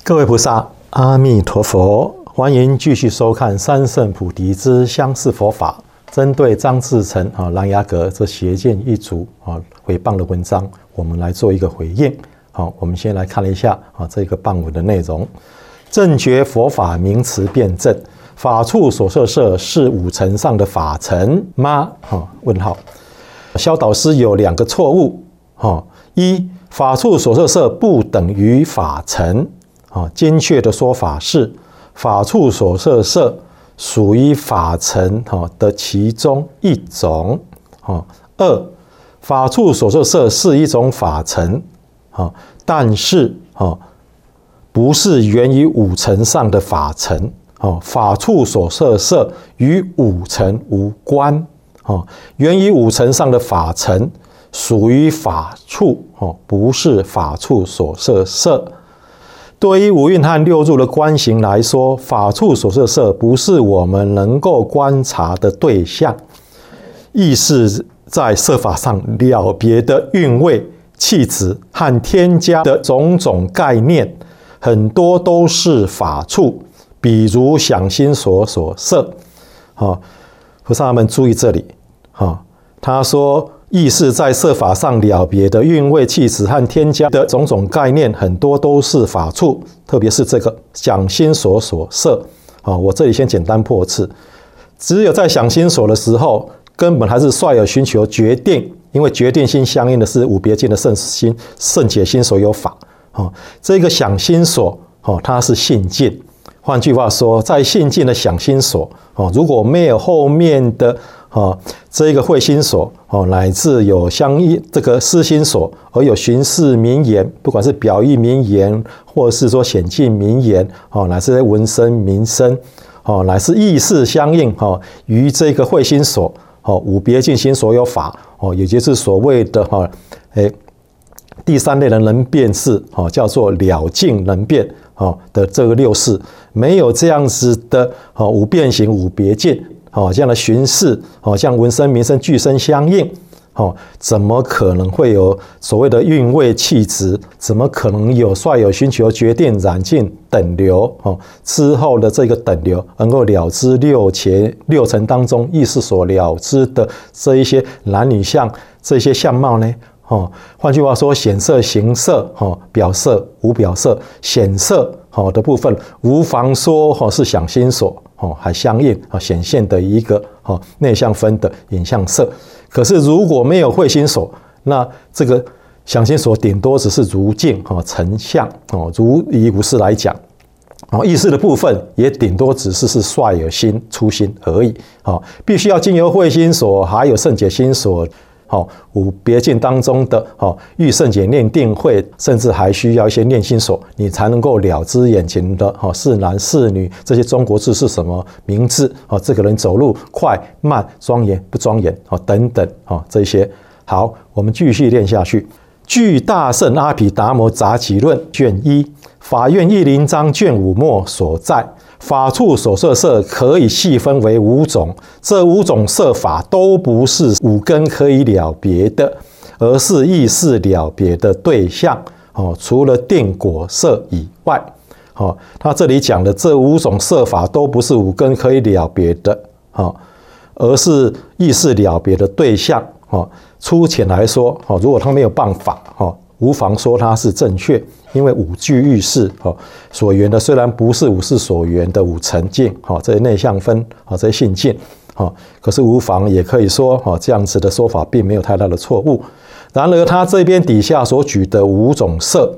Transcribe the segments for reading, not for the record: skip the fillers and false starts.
各位菩萨，阿弥陀佛！欢迎继续收看三圣菩提之相似佛法，针对张志成琅琊阁这邪见一族诽谤的文章，我们来做一个回应。我们先来看一下这个谤文的内容。正觉佛法名词辩证，法处所摄摄是五尘上的法尘吗？问号。萧导师有两个错误。一，法处所摄摄不等于法尘。精确的说法是，法处所摄摄属于法尘的其中一种。二，法处所摄摄是一种法尘，但是不是源于五尘上的法尘。法处所摄摄与五尘无关。源于五尘上的法尘属于法处，不是法处所摄摄。对于五蕴和六入的观行来说，法处所摄摄不是我们能够观察的对象。意识在色法上了别的韵味、气质和添加的种种概念，很多都是法处，比如想心所摄。菩萨们注意这里，他说意识在色法上了别的韵味、气质和添加的种种概念，很多都是法处，特别是这个想心所摄。我这里先简单破斥，只有在想心所的时候，根本还是率有寻求决定，因为决定心相应的是无别境的圣心、圣解心所有法。这个想心所，它是性境。换句话说，在性境的想心所，如果没有后面的这个慧心所，乃至有相应这个思心所，而有寻事名言，不管是表意名言，或者是说显境名言，乃至闻声名声，乃至意识相应于这个慧心所，无别境心所有法，也就是所谓的第三类的能辨识，叫做了境能辨的这个六识，没有这样子的无变形、无别境这样的寻事，像闻声名声俱生相应，怎么可能会有所谓的韵味气质？怎么可能有率有寻求决定染净等流之后的这个等流，能够了知六尘当中意识所了知的这一些男女相这些相貌呢？换句话说，显色、形色、表色、无表色，显色的部分，无妨说是想心所还相应显现的一个内相分的影像色。可是如果没有慧心所，那这个想心所顶多只是如镜成像，如以无事来讲，意识的部分也顶多只是率有心出心而已。必须要经由慧心所，还有圣解心所。无别境当中的欲圣解念定慧，甚至还需要一些念心所，你才能够了知眼前的是男是女，这些中国字是什么名字，这个人走路快慢、庄严不庄严等等这些。好，我们继续念下去。据大圣阿毗达摩杂集论卷1法院义林章卷5末所在，法处所摄摄可以细分为5种，这5种摄法都不是五根可以了别的，而是意识了别的对象，除了定果摄以外。他这里讲的这5种摄法都不是五根可以了别的，而是意识了别的对象。粗浅来说，如果他没有办法，无妨说它是正确，因为五具欲识所缘的虽然不是五识所缘的五尘境，这些内相分，这些性境，可是无妨也可以说这样子的说法并没有太大的错误。然而他这边底下所举的5种摄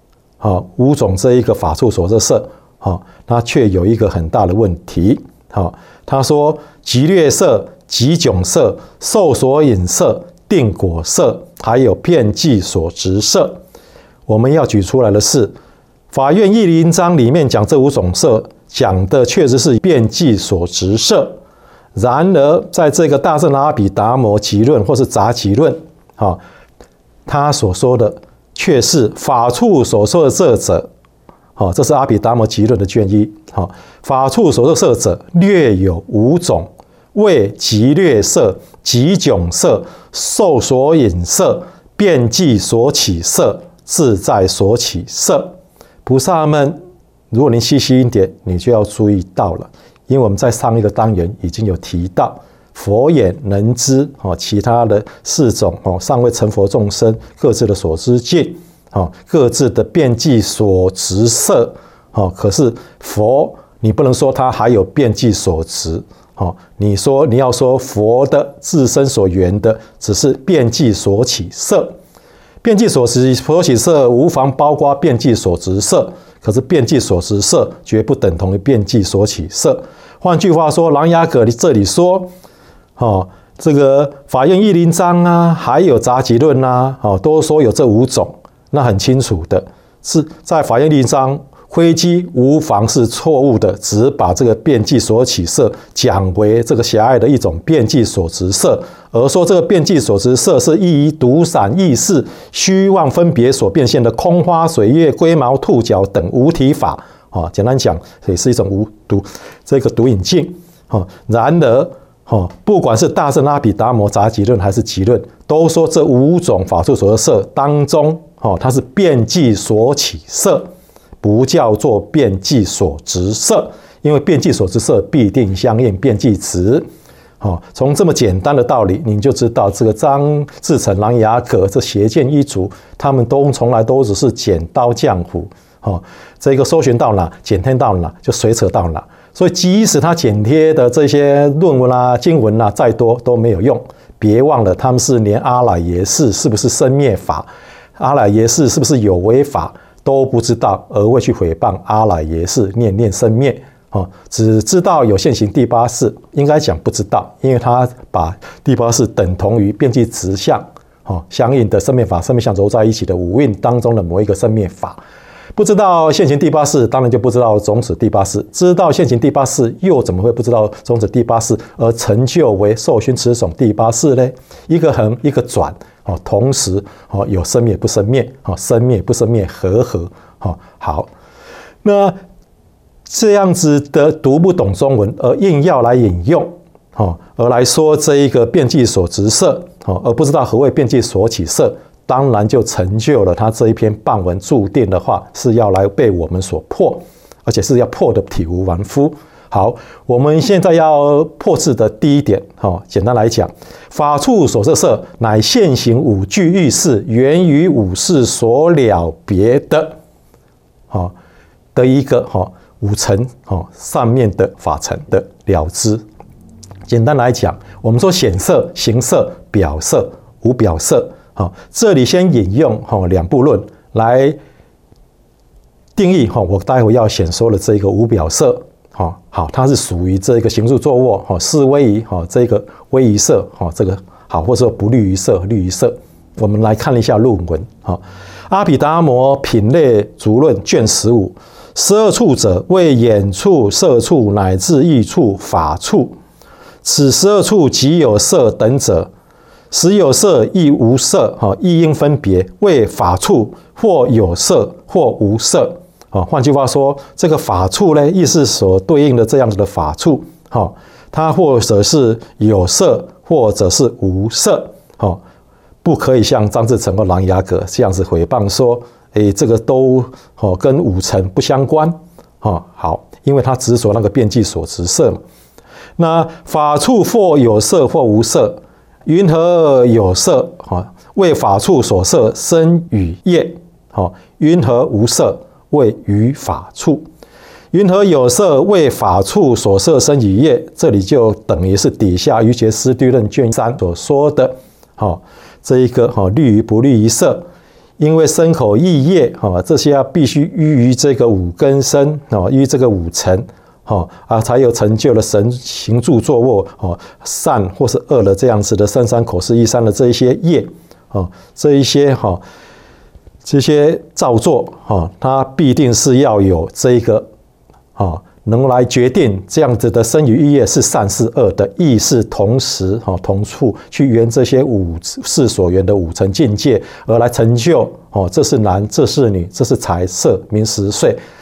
，5种这一个法处所摄摄，它却有一个很大的问题。他说极略摄、极迥摄、受所引摄、定果摄，还有遍计所执摄。我们要举出来的是，法院义林章里面讲这5种摄，讲的确实是遍计所执摄。然而在这个大圣阿毗达摩集论或是杂集论，他所说的却是法处所摄摄者，这是阿毗达摩集论的卷1，法处所摄摄者略有5种，为极略摄、极迥摄、受所引摄、遍计所起摄、自在所起摄。菩萨们如果您细心一点，你就要注意到了，因为我们在上一个单元已经有提到，佛眼能知其他的4种尚未成佛众生各自的所知境，各自的遍计所执色，可是佛你不能说他还有遍计所执，你要说佛的自身所缘的只是遍计所起色，遍计所起色无妨包括遍计所执色，可是遍计所执色绝不等同于遍计所起色。换句话说，琅琊阁这里说这个法院义林章啊，还有杂集论啊，都说有这5种，那很清楚的是在法院义林章挥击无妨是错误的，只把这个遍计所起色讲为这个狭隘的一种遍计所执色，而说这个遍计所执色是依于独散意识虚妄分别所变现的空花水月龟毛兔角等无体法，简单讲也是一种毒引境。然而不管是大乘阿毗达摩杂集论还是集论，都说这5种法处所得色当中，它是遍计所起色，不叫做遍计所执色，因为遍计所执色必定相应遍计执。从这么简单的道理，你就知道这个张志成、琅琊阁这邪见一族，他们从来都只是剪刀降虎，这个搜寻到哪，剪贴到哪，就随扯到哪。所以即使他剪贴的这些论文啊、经文啊再多都没有用。别忘了，他们是连阿赖耶识是不是生灭法，阿赖耶识是不是有为法都不知道，而会去诽谤阿赖耶识念生灭。只知道有现行第8识，应该讲不知道，因为他把第8识等同于遍计执相，相应的生灭法、生灭相揉在一起的五蕴当中的某一个生灭法。不知道现行第8识，当然就不知道种子第8识。知道现行第8识，又怎么会不知道种子第8识，而成就为受熏持种第8识呢？一个横，一个转，同时有生灭不生灭，生灭不生灭，和。好，那这样子的读不懂中文，而硬要来引用，而来说这一个遍计所执色，而不知道何谓遍计所起色。当然就成就了他这一篇谤文，注定的话是要来被我们所破，而且是要破得体无完肤。好，我们现在要破斥的第一点，简单来讲，法处所摄色乃现行5具欲事，源于5事所了别的一个5层上面的法层的了知。简单来讲，我们说显色、形色、表色、无表色。这里先引用2部论来定义我待会要显说的这个无表色。好，它是属于这个行住坐卧是位于这个位于色这个好，或者说不律于色、律于色。我们来看一下论文。阿毗达摩品类足论卷15，12处者为眼处、色处乃至意处、法处，此12处即有色等者。时有色亦无色，亦应分别为法处，或有色，或无色。换句话说，这个法处呢，亦是所对应的这样子的法处，它或者是有色，或者是无色。不可以像张志成和琅琊阁这样子诽谤说，这个都跟5层不相关。好，因为他执着那个遍计所执色嘛。那法处或有色，或无色。云何有色？为法处所摄身语业。云何无色？为于法处。云何有色？为法处所摄身语业。这里就等于是底下瑜伽师地论卷3所说的这一个律于不律于色。因为身口意业这些必须依于这个5根身，依于这个5层。才有成就了神行住坐卧善或是恶的这样子的身三口四意三的这一些业这一些造作它必定是要有这一个能来决定这样子的身语意业是善是恶的意识，同时同处去圆这些5事所缘的5层境界，而来成就这是男，这是女，这是财色名食睡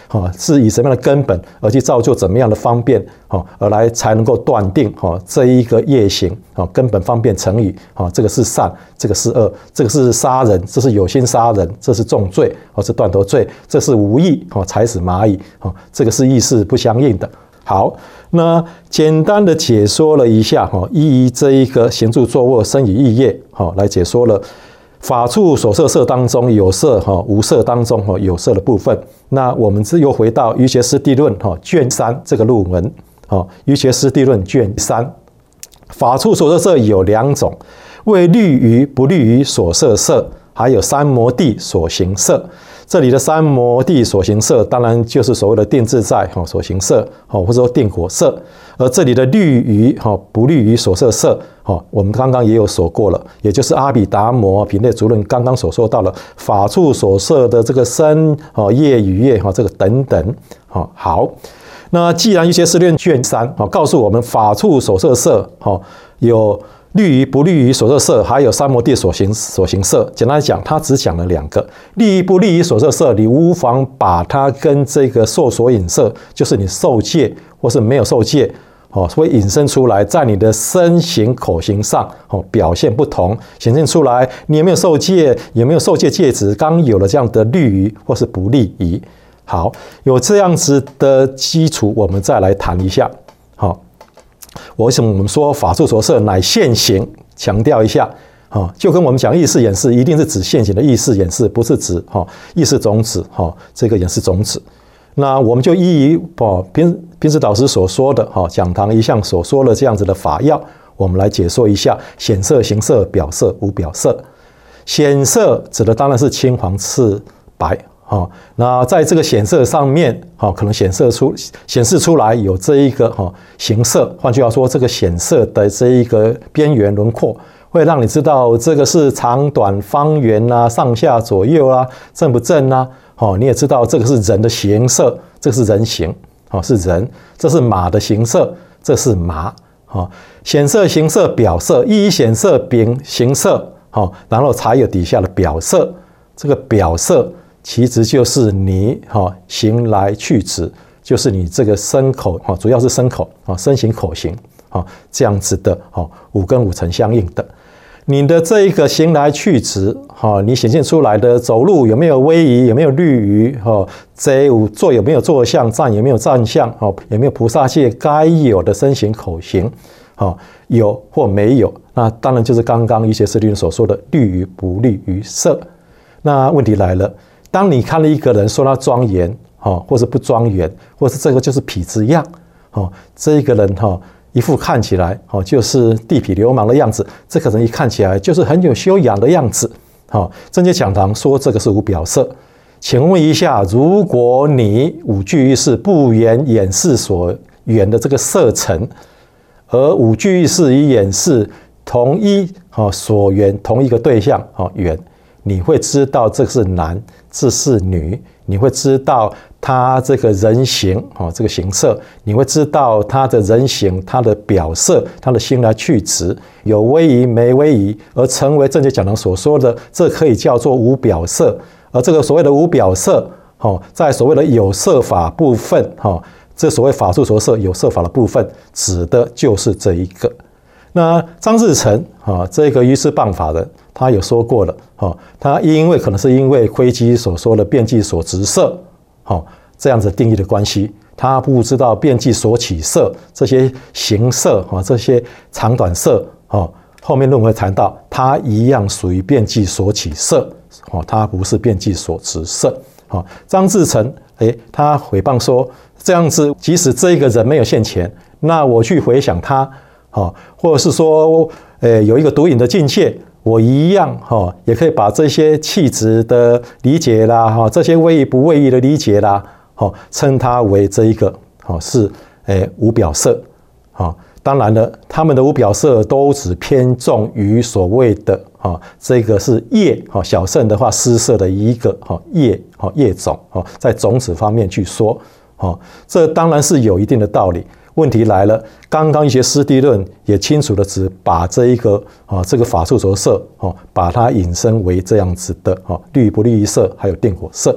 是以什么样的根本而去造就怎么样的方便，而来才能够断定这一个业行，根本方便成语，这个是善，这个是恶，这个是杀人，这是有心杀人，这是重罪，是断头罪，这是无意，踩死蚂蚁，这个是意识不相应的。好，那简单的解说了一下，依这一个行住坐卧身语意业，来解说了法处所摄色当中有色，无色当中有色的部分。那我们又回到《瑜伽师地论》卷3这个论文，《瑜伽师地论》卷3，法处所摄色有2种，为律于不律于所摄色，还有三摩地所行色。这里的三摩地所行色，当然就是所谓的定自在所行色，或者说定果色。而这里的律于不律于所摄色，我们刚刚也有说过了，也就是阿毗达摩品类主任刚刚所说到了法处所摄的这个身业语业这个等等。好，那既然瑜伽师论卷3告诉我们法处所摄色有律于不律于所摄色，还有三摩地所行色。简单来讲，他只讲了2个。律于不律于所摄色，你无妨把它跟这个受所引色，就是你受戒或是没有受戒，会引申出来，在你的身形口形上表现不同，显现出来你有没有受戒，有没有受戒戒指，刚有了这样的律仪或是不律仪。好，有这样子的基础，我们再来谈一下。为什么我们说法处所摄乃现行？强调一下，就跟我们讲意识演示，一定是指现行的意识演示，不是指意识种子这个演示种子。那我们就依于平时导师所说的讲堂一向所说的这样子的法要，我们来解说一下显色、形色、表色、无表色。显色指的当然是青黄赤白。那在这个显色上面，可能显示出来有这一个形色，换句话说，这个显色的这一个边缘轮廓，会让你知道这个是长短、方圆啊、上下左右啊、正不正啊。你也知道这个是人的形色，这个是人形，是人，这是马的形色，这是马。显色、形色、表色，依显色秉形色，然后才有底下的表色。这个表色其实就是你行来去止，就是你这个身口主要是身口身形口形这样子的5根5尘相应的。你的这一个行来去止你显现出来的走路有没有威仪，有没有律仪坐有没有坐相，站有没有站相有没有菩萨戒该有的身形口形有或没有，那当然就是刚刚瑜伽师论所说的律于不律于色。那问题来了，当你看了一个人说他庄严或是不庄严，或是这个就是痞子样这一个人一副看起来就是地痞流氓的样子，这个人一看起来就是很有修养的样子正觉讲堂说这个是无表色。请问一下，如果你五具意识不缘眼识所缘的这个色尘，而五具意识与眼识同一所缘同一个对象缘，你会知道这是男，这是女，你会知道他这个人形这个形色，你会知道他的人形，他的表色，他的行来去止有威仪没威仪，而成为正觉讲堂所说的，这可以叫做无表色。而这个所谓的无表色在所谓的有色法部分这所谓法处所摄有色法的部分，指的就是这一个。那张志成这个于师谤法人，他有说过了他可能是因为窥基所说的遍计所执色这样子定义的关系，他不知道遍计所起色这些形色这些长短色后面论文会谈到，他一样属于遍计所起色他不是遍计所执色张志成他诽谤说，这样子即使这一个人没有现前，那我去回想他或者是说有一个独隐的境界，我一样也可以把这些气质的理解啦这些位移不位移的理解啦称它为这一个是无表色当然了，他们的无表色都只偏重于所谓的这个是业小乘的话施色的一个业种在种子方面去说这当然是有一定的道理。问题来了，刚刚一些师地论也清楚的只把这一个这个法处所摄把它引申为这样子的律不律于色，还有定果色。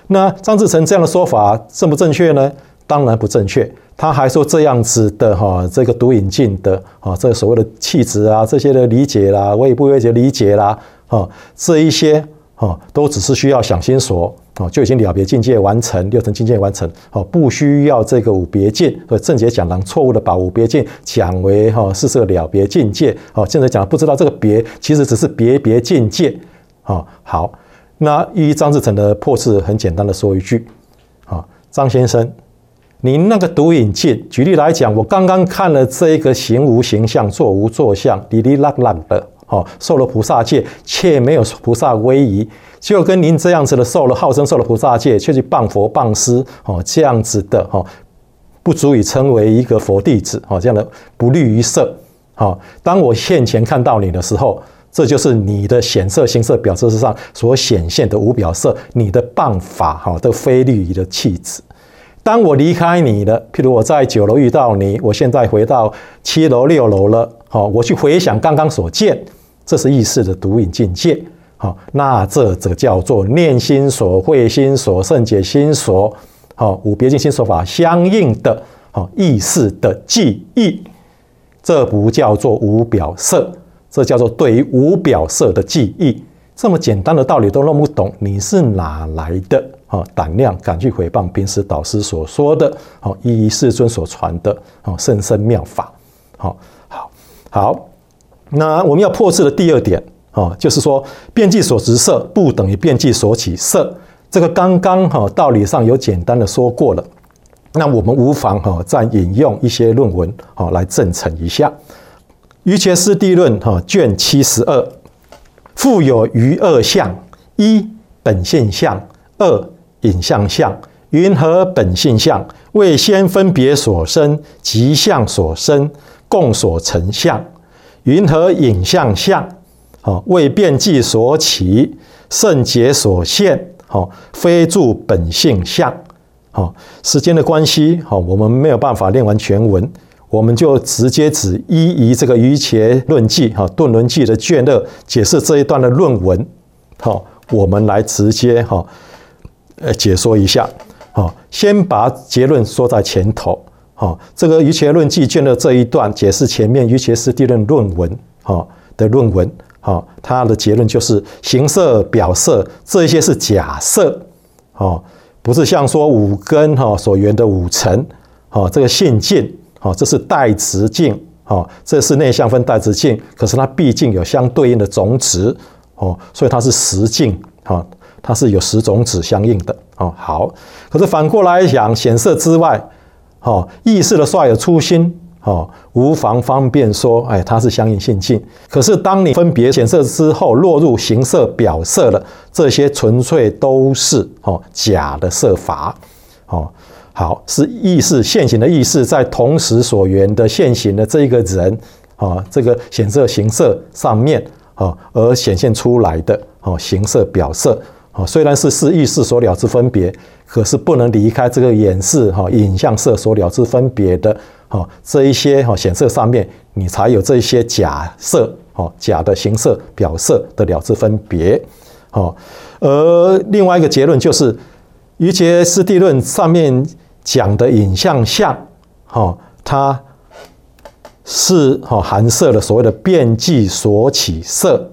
那张志成这样的说法正不正确呢？当然不正确。他还说这样子的这个读引进的这个所谓的气质啊，这些的理解啦，我也不会觉理解啦，这一些都只是需要想心所就已经了别境界完成，六层境界完成不需要这个五别境。所以正解讲堂错误的把五别境讲为是这个了别境界现在讲不知道这个别其实只是别境界好，那依张志成的破斥，很简单的说一句张先生，您那个读引进，举例来讲，我刚刚看了这个行无形象，坐无坐相，哩哩啦啦的受了菩萨戒，却没有菩萨威仪，就跟您这样子的号称受了菩萨戒，却去谤佛谤师这样子的不足以称为一个佛弟子这样的不利于色当我现前看到你的时候，这就是你的显色、形色、表色上所显现的无表色，你的谤法的非律仪的气质。当我离开你了，譬如我在9楼遇到你，我现在回到7楼、6楼了，我去回想刚刚所见，这是意识的读引境界。那这叫做念心所、慧心所、胜解心所，五别境心所法相应的意识的记忆，这不叫做无表色，这叫做对于无表色的记忆。这么简单的道理都弄不懂，你是哪来的胆量敢去诽谤平时导师所说的一一世尊所传的甚深妙法？好，那我们要破斥的第二点就是说遍计所执色不等于遍计所起色，这个刚刚道理上有简单的说过了。那我们无妨再引用一些论文来证成一下。瑜伽师地论卷72，复有余二相：一本性相，二影像相。云何本性相？为先分别所生，即相所生，共所成相。云何影像相？为遍计所起，胜解所现，非著本性相。时间的关系我们没有办法念完全文，我们就直接只依这个瑜伽论记顿论记的卷2解释这一段的论文我们来直接解说一下先把结论说在前头这个瑜伽论记卷2这一段解释前面瑜伽师地论论文的论文它的结论就是形色表色这些是假设不是像说五根所缘的五尘这个性境这是带质境这是内相分带质境，可是它毕竟有相对应的种子所以它是实境它是有10种子相应的好，可是反过来讲，显色之外意识的率有初心无妨方便说它是相应性境。可是当你分别显色之后落入形色表色了，这些纯粹都是假的色法好，是意识现行的意识在同时所缘的现行的这一个人这个显色形色上面而显现出来的形色表色虽然是意识所了之分别，可是不能离开这个眼识影像色所了之分别的这一些显色上面，你才有这些假色假的形色表色的了之分别而另外一个结论就是瑜伽师地论上面讲的影像相它是含摄了所谓的遍计所起色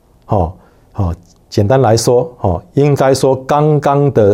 简单来说应该说刚刚的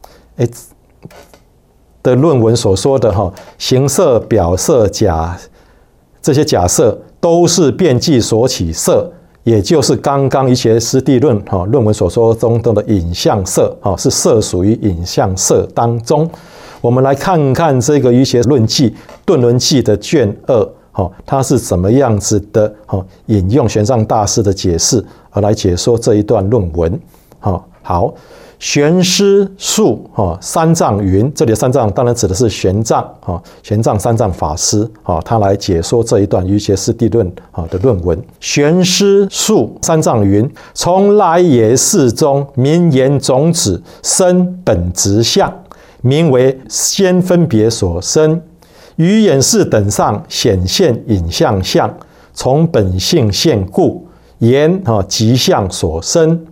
论文所说的形色表色这些假设都是遍计所起色，也就是刚刚瑜伽师地论论文所说中的影像色是色属于影像色当中。我们来看看这个瑜伽论记顿论记的卷2它是怎么样子的引用玄奘大师的解释而来解说这一段论文好，玄师述三藏云，这里的三藏当然指的是玄奘玄奘三藏法师他来解说这一段瑜伽师地论的论文。玄师述三藏云：从来也世中名言种子生本质相，名为先分别所生，于眼识等上显现影像相，从本性现故言即相所生。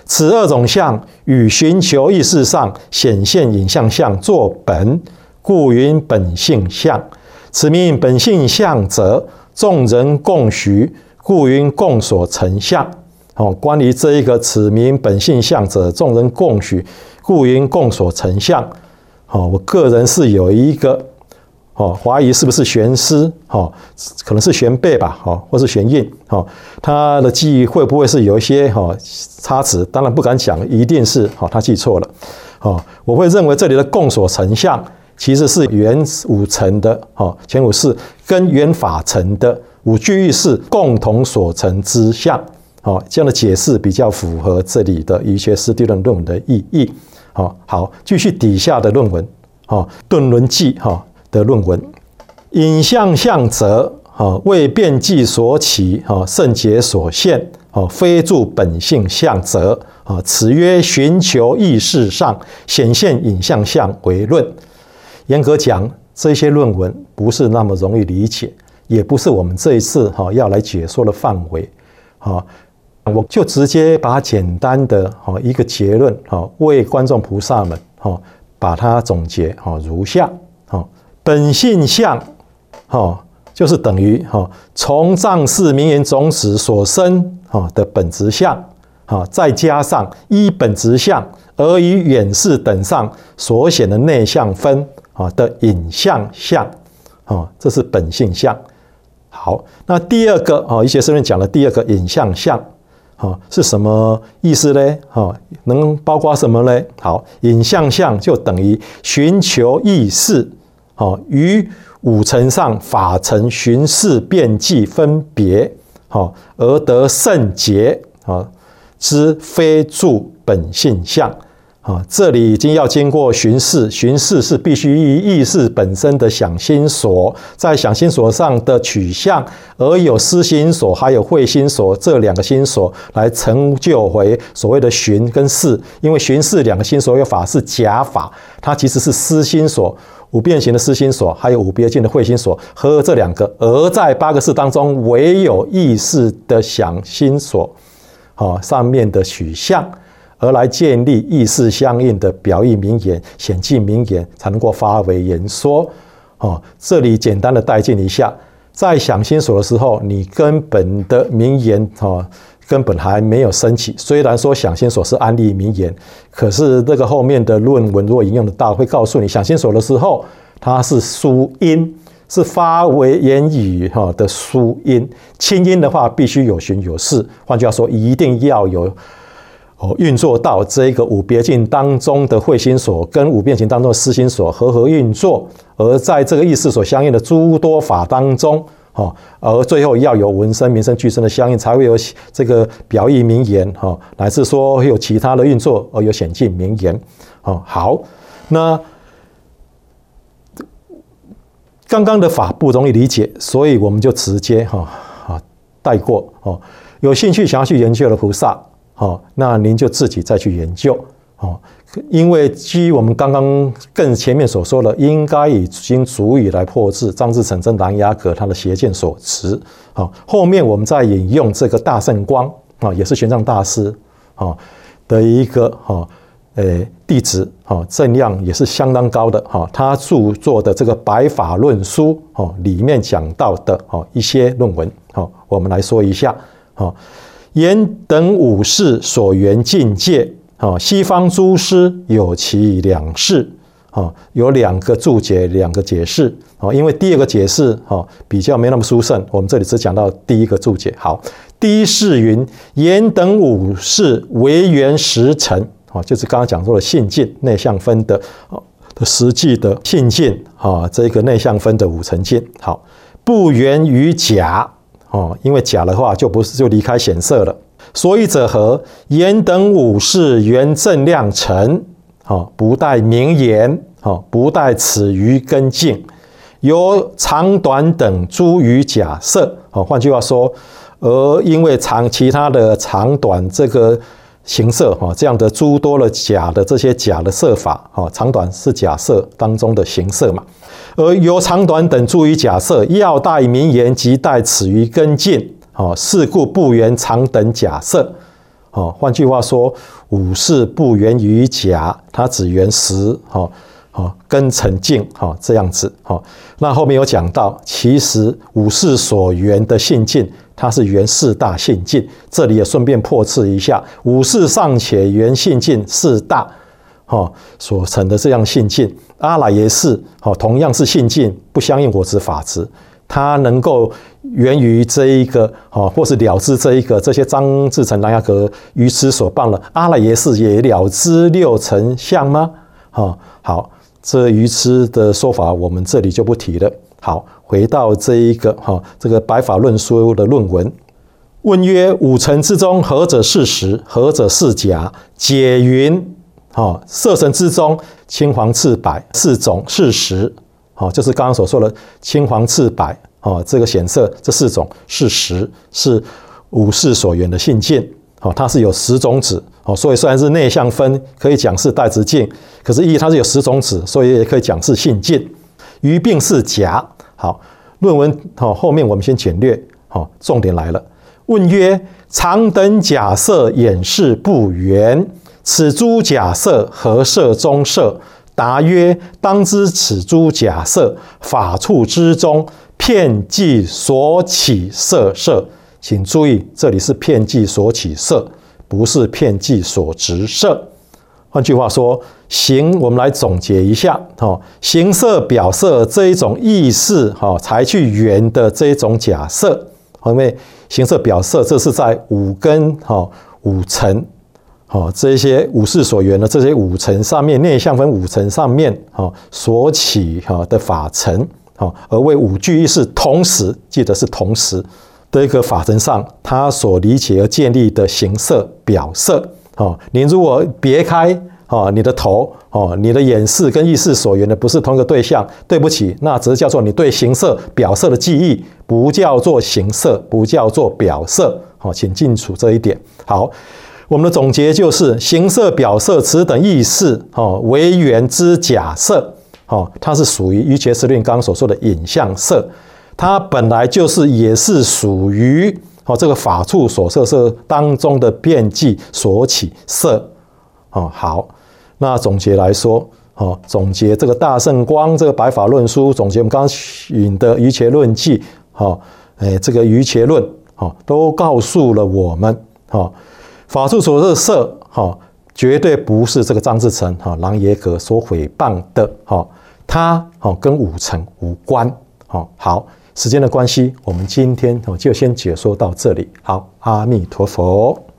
此二种相与寻求意识上显现影像相作本，故云本性相。此名本性相者，众人共许，故云共所成相。关于这一个此名本性相者，众人共许，故云共所成相。我个人是有一个怀疑是不是玄师，可能是玄悖吧，或是玄印，他的记忆会不会是有一些差池？当然不敢讲，一定是他记错了。我会认为这里的共所成相，其实是原五层的前五识跟原法层的五具意识共同所成之相。这样的解释比较符合这里的医学实地论论文的意义。好，继续底下的论文，顿论记的论文，影像相者，为变计所起，圣解所现，非著本性相者，此曰寻求意识上显现影像相为论。严格讲，这些论文不是那么容易理解，也不是我们这一次要来解说的范围。我就直接把简单的一个结论为观众菩萨们把它总结如下。本性相就是等于从藏式名言种子所生的本质相，再加上依本质相而于远视等上所显的内相分的影像相，这是本性相。好，那第二个医学实论讲的第二个影像相是什么意思呢？能包括什么呢？好，影像相就等于寻求意识于五层上法层寻视变计分别而得圣解之非著本性相。这里已经要经过寻视，寻视是必须依意识本身的想心所，在想心所上的取向，而有思心所还有慧心所这两个心所来成就回所谓的寻跟视。因为寻视两个心所有法是假法，它其实是思心所，五变形的思心所还有五别境的慧心所合这两个，而在八个识当中唯有意识的想心所上面的取向，而来建立意识相应的表意名言、显记名言，才能够发为言说。这里简单的带进一下，在想心所的时候，你根本的名言根本还没有升起。虽然说想心所是安立名言，可是这个后面的论文如果引用的大，会告诉你想心所的时候，它是书音，是发为言语的书音。清音的话，必须有寻有视，换句话说，一定要有运作到这个五别境当中的慧心所跟五变形当中的思心所合运作，而在这个意识所相应的诸多法当中，而最后要有闻声、名声、俱声的相应，才会有这个表意名言，乃至说会有其他的运作而有显进名言。好，那刚刚的法不容易理解，所以我们就直接带过。有兴趣想要去研究的菩萨，那您就自己再去研究。因为基于我们刚刚更前面所说的，应该已经足以来破制张志成跟琅琊阁他的邪见所持。后面我们再引用这个大圣光也是玄奘大师的一个弟子证量也是相当高的他著作的这个白法论书里面讲到的一些论文我们来说一下。言等五识所缘境界，西方诸师有其两释，有两个注解，两个解释。因为第二个解释比较没那么殊胜，我们这里只讲到第一个注解。好，第一释云：言等五识为缘十成，就是刚刚讲说的性境内相分的实际的性境这个内相分的五层境。好，不缘于假。因为假的话就离开显色了。所以者何？言等五识缘正量成，不带名言，不带此于根境，由长短等诸于假设。换句话说，而因为其他的长短这个形色这样的诸多的假的这些假的设法，长短是假设当中的形色嘛。而由长短等诸于假设，要带名言及带此于根境，是故不缘长等假设。 换句话说，五事不源于假，它只缘实，根成净，这样子。那后面有讲到，其实五事所缘的性境，它是缘四大性境。这里也顺便破斥一下，五事尚且缘性境四大，所成的这样性境，阿赖耶识，同样是性境，不相应我执法执。它能够源于这一个，或是了知这一个，这些张志成、琅琊阁愚痴所谤了阿赖耶识也了知六尘相吗？好，这愚痴的说法我们这里就不提了。好，回到这一个这个白法论书的论文，问曰：五尘之中，何者是实？何者是假？解云：色尘之中，青黄赤白四种是实。就是刚刚所说的青黄赤白，这个显色这四种是实，是五事所缘的性境。它是有10种子，所以虽然是内相分，可以讲是带质境，可是它是有10种子，所以也可以讲是性境。余并是假。好，论文后面我们先简略，重点来了。问曰：常等假设掩饰不圆，此诸假设何色中色？答曰：当知此诸假设，法处之中，遍计所起色。请注意，这里是遍计所起色，不是遍计所执色。换句话说，我们来总结一下，形色表色这一种意识，才去圆的这一种假设。因为形色表色，这是在五根、五尘。这些五事所缘的这些五尘上面，内相分五尘上面所起的法尘，而为五具意识同时，记得是同时的一个法尘上，它所理解而建立的形色表色。你如果别开你的头，你的眼识跟意识所缘的不是同一个对象，对不起，那只是叫做你对形色表色的记忆，不叫做形色，不叫做表色。请清楚这一点。好。我们的总结就是，形色表色此等意识，为缘之假设，它是属于瑜伽师论刚刚所说的影像色，它本来就是也是属于这个法处所摄色当中的遍计所起色。好，那总结来说，总结这个大圣光这个白法论书，总结我们刚刚引的瑜伽论记，这个瑜伽论，都告诉了我们，法处所摄色，绝对不是这个张志成、琅琊阁所毁谤的，它跟五尘无关。好，时间的关系，我们今天就先解说到这里。好，阿弥陀佛。